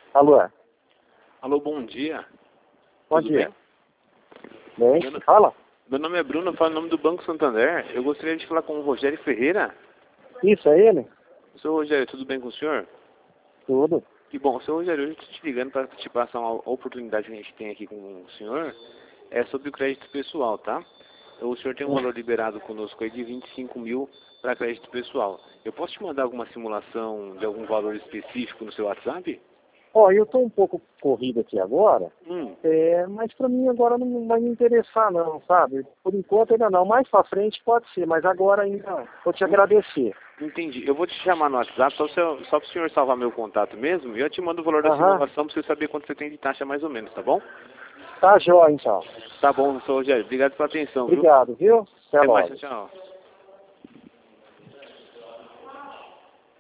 Alô? Alô, bom dia. Bom Tudo dia. bem? Bem, fala. Meu nome é Bruno, eu falo em nome do Banco Santander. Eu gostaria de falar com o Rogério Ferreira. Isso, é ele? Seu Rogério, tudo bem com o senhor? Tudo. Que bom, seu Rogério, hoje eu estou te ligando para te passar uma oportunidade que a gente tem aqui com o senhor. É sobre o crédito pessoal, tá? O senhor tem um valor liberado conosco aí de 25 mil para crédito pessoal. Eu posso te mandar alguma simulação de algum valor específico no seu WhatsApp? Ó, eu tô um pouco corrido aqui agora, Hum. mas pra mim agora não vai me interessar não, sabe? Por enquanto ainda não. Mais pra frente pode ser, mas agora ainda vou te agradecer. Entendi. Eu vou te chamar no WhatsApp só para o senhor salvar meu contato mesmo e eu te mando o valor da Aham. simulação para você saber quanto você tem de taxa mais ou menos, tá bom? Tá jóia, então. Tá bom, seu Rogério. Obrigado pela atenção, viu? Obrigado, viu? Até Até mais, logo. tchau.